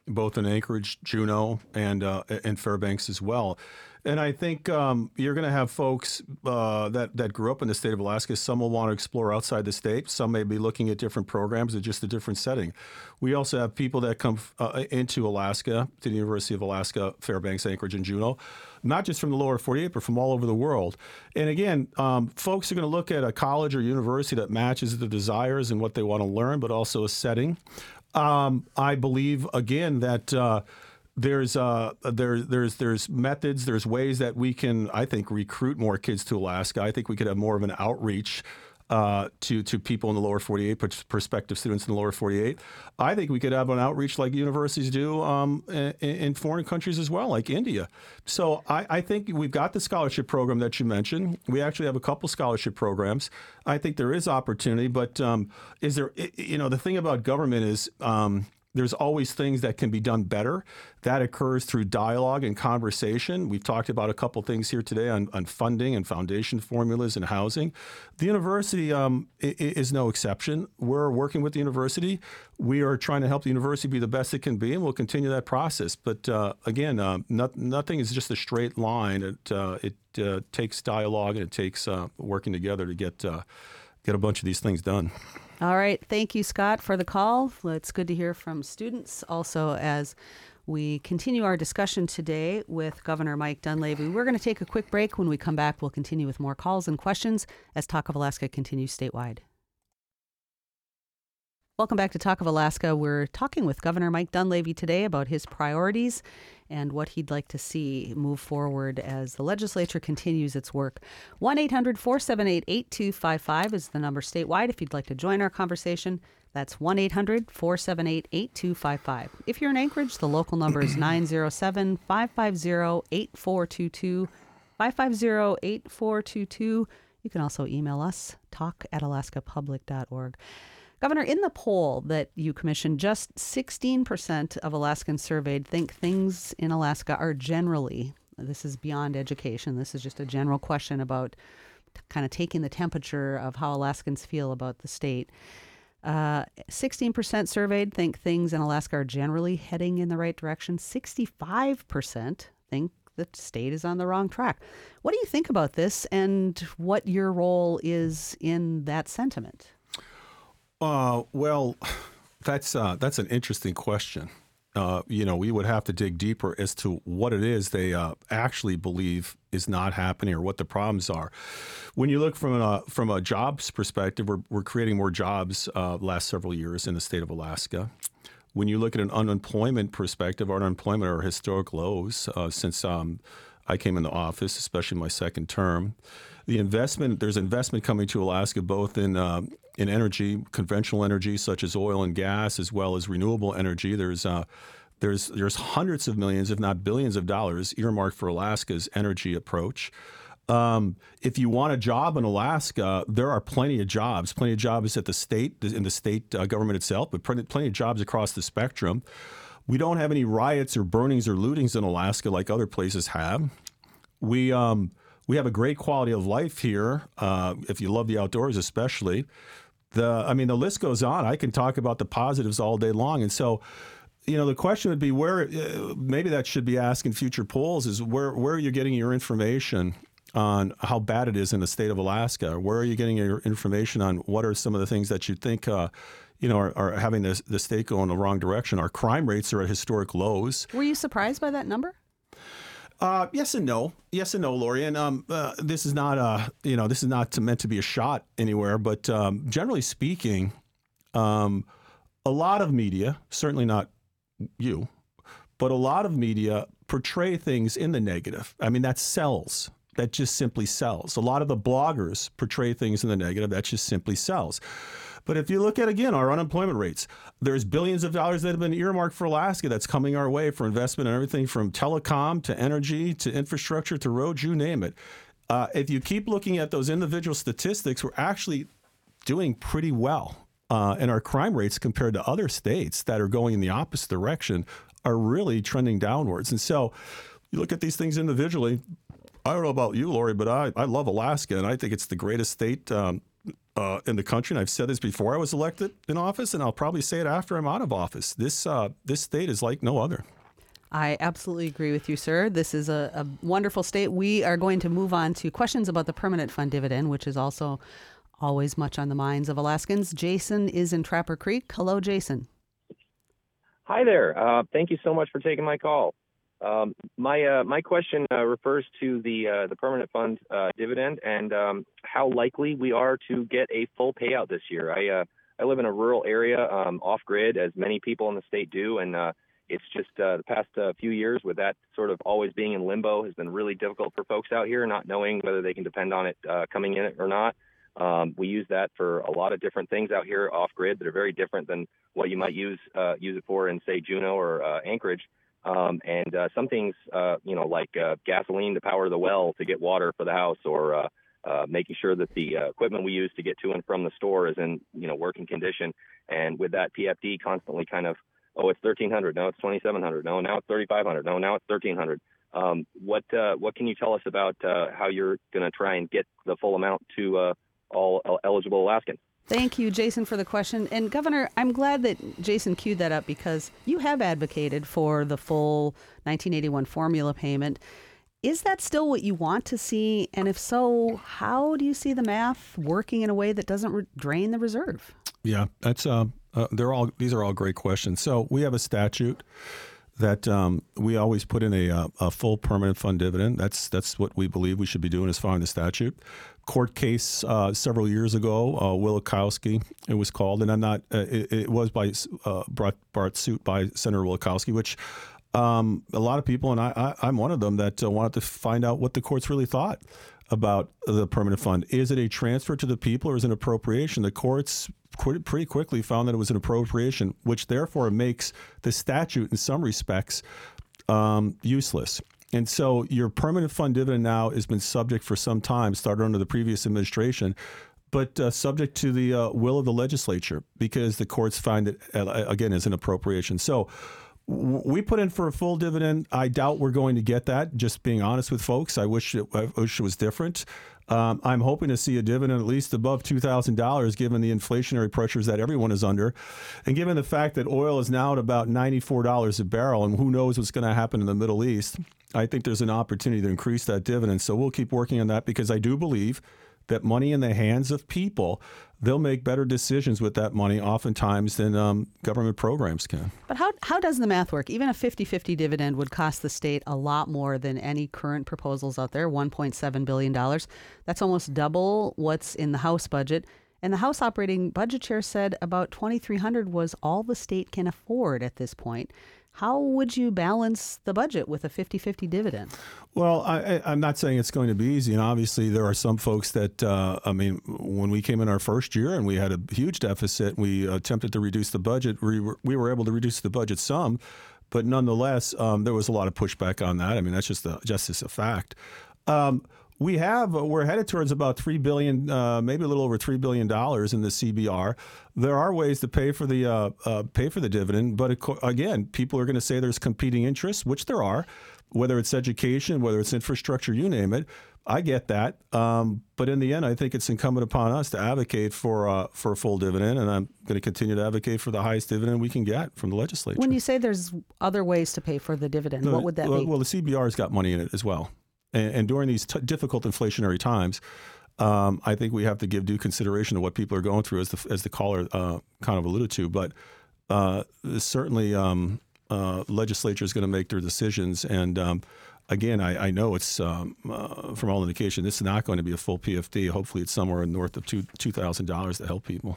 Speaker 3: both in Anchorage, Juneau, and uh, and Fairbanks as well. And I think um, you're going to have folks uh, that, that grew up in the state of Alaska. Some will want to explore outside the state. Some may be looking at different programs at just a different setting. We also have people that come uh, into Alaska, to the University of Alaska, Fairbanks, Anchorage, and Juneau, not just from the lower forty-eight, but from all over the world. And again, um, folks are going to look at a college or university that matches their desires and what they want to learn, but also a setting. Um, I believe, again, that uh, there's uh, there, there's there's methods, there's ways that we can, I think, recruit more kids to Alaska. I think we could have more of an outreach uh, to to people in the lower forty-eight, prospective students in the lower forty-eight. I think we could have an outreach like universities do um, in, in foreign countries as well, like India. So I, I think we've got the scholarship program that you mentioned. We actually have a couple scholarship programs. I think there is opportunity, but um, is there, you know, the thing about government is um, there's always things that can be done better. That occurs through dialogue and conversation. We've talked about a couple things here today on, on funding and foundation formulas and housing. The university um, is no exception. We're working with the university. We are trying to help the university be the best it can be, and we'll continue that process. But uh, again, uh, not, nothing is just a straight line. It uh, it uh, takes dialogue, and it takes uh, working together to get uh, get a bunch of these things done.
Speaker 1: All right. Thank you, Scott, for the call. It's good to hear from students. Also, as we continue our discussion today with Governor Mike Dunleavy, we're going to take a quick break. When we come back, we'll continue with more calls and questions as Talk of Alaska continues statewide. Welcome back to Talk of Alaska. We're talking with Governor Mike Dunleavy today about his priorities and what he'd like to see move forward as the legislature continues its work. one eight hundred four seven eight eight two five five is the number statewide if you'd like to join our conversation. That's one eight hundred four seven eight eight two five five. If you're in Anchorage, the local number is nine zero seven five five zero eight four two two, five five zero eight four two two. You can also email us, talk at alaska public dot org. Governor, in the poll that you commissioned, just sixteen percent of Alaskans surveyed think things in Alaska are generally, this is beyond education, this is just a general question about t- kind of taking the temperature of how Alaskans feel about the state. Uh, sixteen percent surveyed think things in Alaska are generally heading in the right direction. sixty-five percent think the state is on the wrong track. What do you think about this, and what your role is in that sentiment?
Speaker 3: Uh, well, that's uh, that's an interesting question. Uh, you know, we would have to dig deeper as to what it is they uh, actually believe is not happening or what the problems are. When you look from a from a jobs perspective, we're we're creating more jobs uh, last several years in the state of Alaska. When you look at an unemployment perspective, our unemployment are historic lows uh, since um, I came into office, especially my second term. The investment, there's investment coming to Alaska, both in uh, in energy, conventional energy such as oil and gas, as well as renewable energy. There's uh, there's there's hundreds of millions, if not billions, of dollars earmarked for Alaska's energy approach. Um, if you want a job in Alaska, there are plenty of jobs, plenty of jobs at the state, in the state uh, government itself, but plenty of jobs across the spectrum. We don't have any riots or burnings or lootings in Alaska like other places have. We um, we have a great quality of life here, uh, if you love the outdoors especially. The I mean, the list goes on. I can talk about the positives all day long. And so, you know, the question would be where, uh, maybe that should be asked in future polls, is where, where are you getting your information on how bad it is in the state of Alaska? Where are you getting your information on what are some of the things that you think uh, you know, are, are having the, the state go in the wrong direction? Our crime rates are at historic lows.
Speaker 1: Were you surprised by that number?
Speaker 3: Uh, yes and no. Yes and no, Lori. And um, uh, this is not, uh, you know, this is not to, meant to be a shot anywhere. But um, generally speaking, um, a lot of media, certainly not you, but a lot of media portray things in the negative. I mean, that sells. That just simply sells. A lot of the bloggers portray things in the negative. That just simply sells. But if you look at, again, our unemployment rates, there's billions of dollars that have been earmarked for Alaska that's coming our way for investment in everything from telecom to energy to infrastructure to roads, you name it. Uh, if you keep looking at those individual statistics, we're actually doing pretty well. Uh, and our crime rates compared to other states that are going in the opposite direction are really trending downwards. And so you look at these things individually. I don't know about you, Lori, but I, I love Alaska, and I think it's the greatest state um, uh, in the country, and I've said this before I was elected in office, and I'll probably say it after I'm out of office. This uh, this state is like no other.
Speaker 1: I absolutely agree with you, sir. This is a, a wonderful state. We are going to move on to questions about the permanent fund dividend, which is also always much on the minds of Alaskans. Jason is in Trapper Creek. Hello, Jason.
Speaker 10: Hi there. Uh, thank you so much for taking my call. Um, my uh, my question uh, refers to the uh, the permanent fund uh, dividend and um, how likely we are to get a full payout this year. I uh, I live in a rural area, um, off grid, as many people in the state do, and uh, it's just uh, the past uh, few years with that sort of always being in limbo has been really difficult for folks out here, not knowing whether they can depend on it uh, coming in or not. Um, we use that for a lot of different things out here off grid that are very different than what you might use uh, use it for in, say, Juneau or uh, Anchorage. Um, and uh, some things, uh, you know, like uh, gasoline to power the well to get water for the house, or uh, uh, making sure that the uh, equipment we use to get to and from the store is in, you know, working condition. And with that P F D constantly kind of, oh, it's thirteen hundred, no, it's twenty-seven hundred, no, now it's thirty-five hundred, no, now it's thirteen hundred. Um, what uh, what can you tell us about uh, how you're going to try and get the full amount to uh, all eligible Alaskans?
Speaker 1: Thank you, Jason, for the question. And Governor, I'm glad that Jason queued that up because you have advocated for the full nineteen eighty-one formula payment. Is that still what you want to see? And if so, how do you see the math working in a way that doesn't re- drain the reserve?
Speaker 3: Yeah, that's uh, uh, they're all these are all great questions. So we have a statute that um, we always put in a, a, a full permanent fund dividend. That's that's what we believe we should be doing as following the statute. Court case uh, several years ago, uh, Wielechowski, it was called, and I'm not. Uh, it, it was by uh, brought, brought suit by Senator Wielechowski, which um, a lot of people, and I, I, I'm one of them, that uh, wanted to find out what the courts really thought about the permanent fund. Is it a transfer to the people or is it an appropriation? The courts pretty quickly found that it was an appropriation, which therefore makes the statute in some respects um, useless. And so your permanent fund dividend now has been subject for some time, started under the previous administration, but uh, subject to the uh, will of the legislature because the courts find it, uh, again, as an appropriation. So w- we put in for a full dividend. I doubt we're going to get that, just being honest with folks. I wish it, I wish it was different. Um, I'm hoping to see a dividend at least above two thousand dollars given the inflationary pressures that everyone is under. And given the fact that oil is now at about ninety-four dollars a barrel, and who knows what's going to happen in the Middle East, I think there's an opportunity to increase that dividend. So we'll keep working on that because I do believe that money in the hands of people, they'll make better decisions with that money oftentimes than um, government programs can.
Speaker 1: But how how does the math work? Even a fifty-fifty dividend would cost the state a lot more than any current proposals out there, one point seven billion dollars. That's almost double what's in the House budget. And the House Operating Budget Chair said about twenty-three hundred dollars was all the state can afford at this point. How would you balance the budget with a fifty-fifty dividend?
Speaker 3: Well, I, I'm not saying it's going to be easy. And obviously, there are some folks that, uh, I mean, when we came in our first year and we had a huge deficit, we attempted to reduce the budget. We were, we were able to reduce the budget some, but nonetheless, um, there was a lot of pushback on that. I mean, that's just a, just as a fact. Um, We have, we're headed towards about three billion dollars, uh, maybe a little over three billion dollars in the C B R. There are ways to pay for the uh, uh, pay for the dividend, but again, people are going to say there's competing interests, which there are, whether it's education, whether it's infrastructure, you name it. I get that, um, but in the end, I think it's incumbent upon us to advocate for uh, for a full dividend, and I'm going to continue to advocate for the highest dividend we can get from the legislature.
Speaker 1: When you say there's other ways to pay for the dividend,
Speaker 3: no,
Speaker 1: what would that
Speaker 3: well,
Speaker 1: be?
Speaker 3: Well, the C B R's got money in it as well. And, and during these t- difficult inflationary times, um, I think we have to give due consideration to what people are going through, as the as the caller uh, kind of alluded to. But uh, certainly, um, uh, legislature is going to make their decisions. And um, again, I, I know it's um, uh, from all indication, this is not going to be a full P F D. Hopefully, it's somewhere north of two two thousand dollars to help people.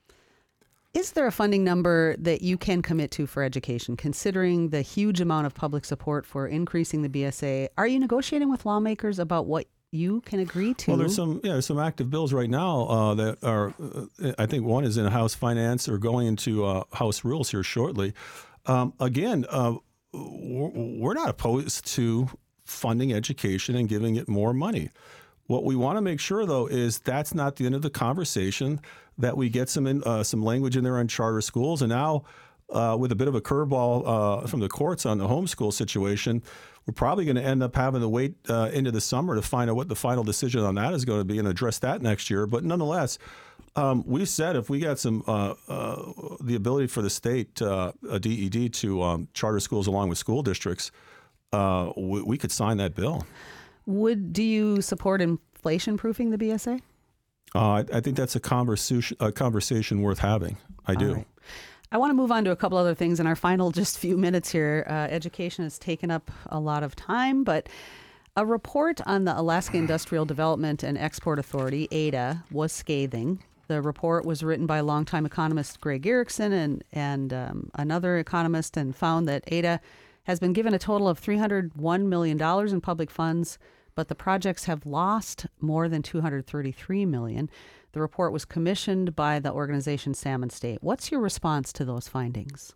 Speaker 1: Is there a funding number that you can commit to for education, considering the huge amount of public support for increasing the B S A? Are you negotiating with lawmakers about what you can agree to?
Speaker 3: Well, there's some yeah, there's some active bills right now uh, that are. Uh, I think one is in House Finance or going into uh, House Rules here shortly. Um, again, uh, we're not opposed to funding education and giving it more money. What we want to make sure, though, is that's not the end of the conversation, that we get some in, uh, some language in there on charter schools. And now, uh, with a bit of a curveball uh, from the courts on the homeschool situation, we're probably going to end up having to wait uh, into the summer to find out what the final decision on that is going to be and address that next year. But nonetheless, Um, we said if we got some uh, uh, the ability for the state, uh, a D E D, to um, charter schools along with school districts, uh, we, we could sign that bill.
Speaker 1: Would do you support inflation proofing the B S A?
Speaker 3: Uh, I, I think that's a conversation a conversation worth having. I do.
Speaker 1: Right. I want to move on to a couple other things in our final just few minutes here. Uh, education has taken up a lot of time, but a report on the Alaska Industrial Development and Export Authority, A D A, was scathing. The report was written by longtime economist Greg Erickson and, and um, another economist, and found that A D A has been given a total of three hundred one million dollars in public funds, but the projects have lost more than two hundred thirty-three million dollars. The report was commissioned by the organization Salmon State. What's your response to those findings?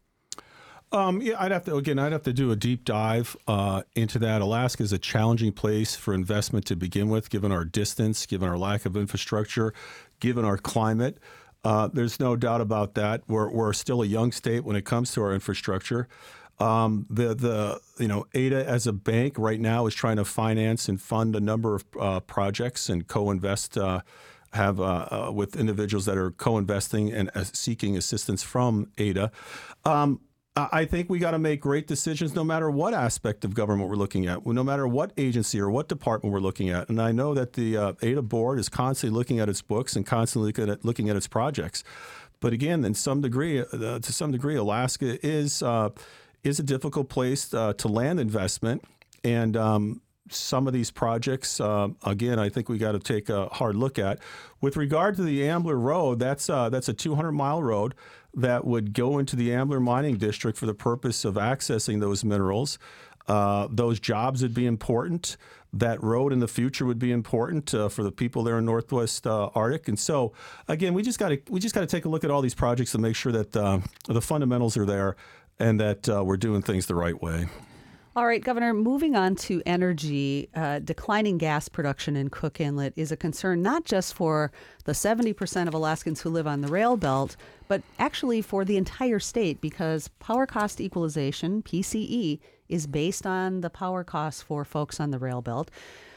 Speaker 3: Um, yeah, I'd have to again. I'd have to do a deep dive uh, into that. Alaska is a challenging place for investment to begin with, given our distance, given our lack of infrastructure, given our climate. Uh, there's no doubt about that. We're we're still a young state when it comes to our infrastructure. Um, the the you know A D A as a bank right now is trying to finance and fund a number of uh, projects and co-invest. Uh, have uh, uh, with individuals that are co-investing and uh, seeking assistance from A D A. Um, I think we got to make great decisions no matter what aspect of government we're looking at, no matter what agency or what department we're looking at. And I know that the uh, A D A board is constantly looking at its books and constantly looking at, looking at its projects. But again, in some degree, uh, to some degree, Alaska is uh, is a difficult place uh, to land investment. And um, some of these projects, uh, again, I think we got to take a hard look at. With regard to the Ambler Road, that's uh, that's a two hundred mile road that would go into the Ambler Mining District for the purpose of accessing those minerals. Uh, those jobs would be important. That road in the future would be important uh, for the people there in Northwest uh, Arctic. And so, again, we just got to we just got to take a look at all these projects and make sure that uh, the fundamentals are there and that uh, we're doing things the right way.
Speaker 1: All right, Governor, moving on to energy, uh, declining gas production in Cook Inlet is a concern not just for the seventy percent of Alaskans who live on the rail belt, but actually for the entire state, because power cost equalization, P C E, is based on the power costs for folks on the rail belt.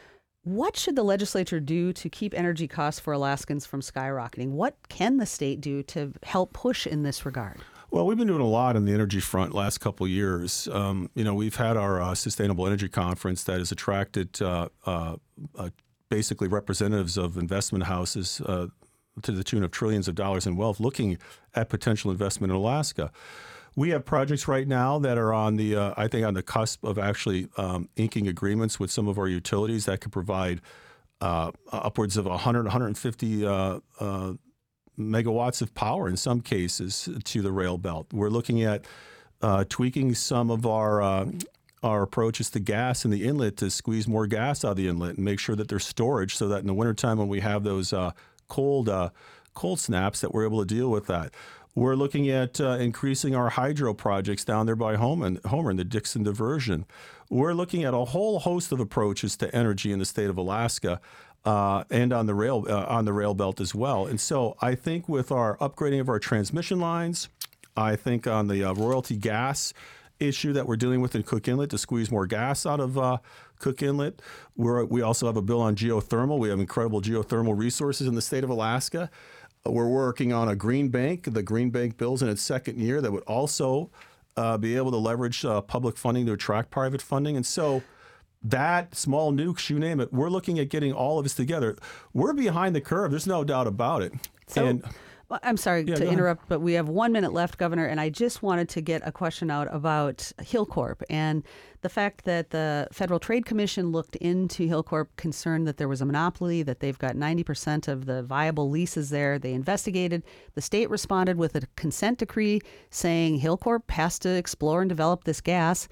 Speaker 1: What should the legislature do to keep energy costs for Alaskans from skyrocketing? What can the state do to help push in this regard?
Speaker 3: Well, we've been doing a lot on the energy front last couple of years. Um, you know, we've had our uh, Sustainable Energy Conference that has attracted uh, uh, uh, basically representatives of investment houses uh, to the tune of trillions of dollars in wealth looking at potential investment in Alaska. We have projects right now that are on the, uh, I think, on the cusp of actually um, inking agreements with some of our utilities that could provide uh, upwards of one hundred, one hundred fifty uh, uh, megawatts of power in some cases to the rail belt. We're looking at uh, tweaking some of our uh, our approaches to gas in the inlet to squeeze more gas out of the inlet and make sure that there's storage so that in the wintertime when we have those uh, cold uh, cold snaps that we're able to deal with that. We're looking at uh, increasing our hydro projects down there by Homer, Homer in the Dixon Diversion. We're looking at a whole host of approaches to energy in the state of Alaska. Uh, and on the rail uh, on the rail belt as well. And so I think with our upgrading of our transmission lines, I think on the uh, royalty gas issue that we're dealing with in Cook Inlet to squeeze more gas out of uh, Cook Inlet. We're, we also have a bill on geothermal. We have incredible geothermal resources in the state of Alaska. We're working on a green bank. The green bank bill's in its second year that would also uh, be able to leverage uh, public funding to attract private funding. And so that, small nukes, you name it, we're looking at getting all of us together. We're behind the curve. There's no doubt about it.
Speaker 1: So,
Speaker 3: and,
Speaker 1: well, I'm sorry
Speaker 3: yeah,
Speaker 1: to interrupt, but we have one minute left, Governor, and I just wanted to get a question out about Hilcorp and the fact that the Federal Trade Commission looked into Hilcorp, concerned that there was a monopoly, that they've got ninety percent of the viable leases there. They investigated. The state responded with a consent decree saying Hilcorp has to explore and develop this gas.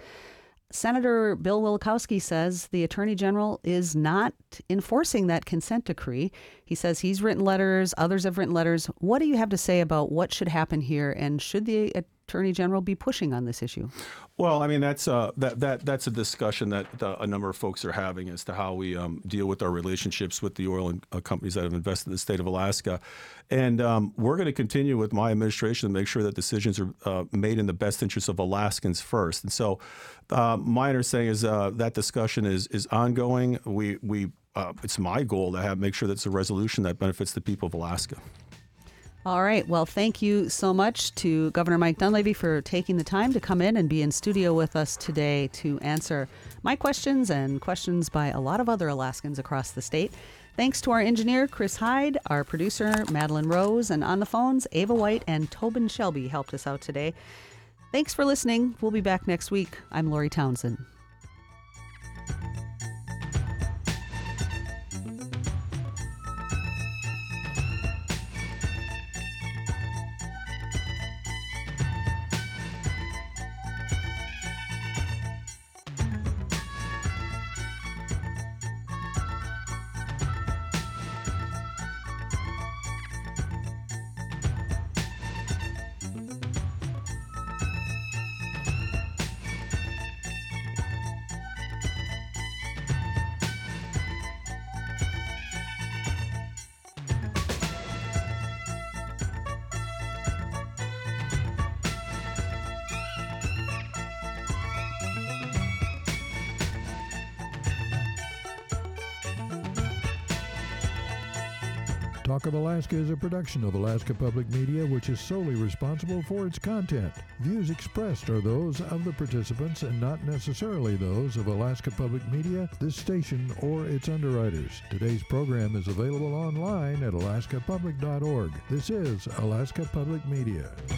Speaker 1: Senator Bill Wielkowski says the Attorney General is not enforcing that consent decree. He says he's written letters, others have written letters. What do you have to say about what should happen here, and should the Attorney General be pushing on this issue?
Speaker 3: Well, I mean, that's uh, that that that's a discussion that the, a number of folks are having as to how we um, deal with our relationships with the oil and, uh, companies that have invested in the state of Alaska. And um, we're going to continue with my administration to make sure that decisions are uh, made in the best interest of Alaskans first. And so uh, my understanding is uh, that discussion is is ongoing. We we uh, it's my goal to have make sure that it's a resolution that benefits the people of Alaska.
Speaker 1: All right. Well, thank you so much to Governor Mike Dunleavy for taking the time to come in and be in studio with us today to answer my questions and questions by a lot of other Alaskans across the state. Thanks to our engineer, Chris Hyde, our producer, Madeline Rose, and on the phones, Ava White and Tobin Shelby helped us out today. Thanks for listening. We'll be back next week. I'm Lori Townsend.
Speaker 2: Talk of Alaska is a production of Alaska Public Media, which is solely responsible for its content. Views expressed are those of the participants and not necessarily those of Alaska Public Media, this station, or its underwriters. Today's program is available online at alaska public dot org. This is Alaska Public Media.